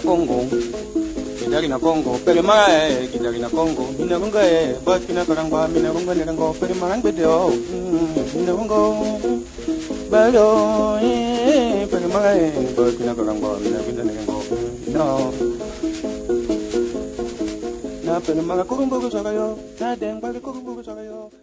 Congo, Kitarina Congo, Perimara, Kitarina Congo, Minarunga, Bakina Karangwa, Minarunga Nerango, Perimarangbedo, Minarungo, Balo, Perimara, Bakina Karangwa, Minarunga Nerango, no. Na Perimara Kurumbo Sagayo, Nadeng Bali Kurumbo Sagayo.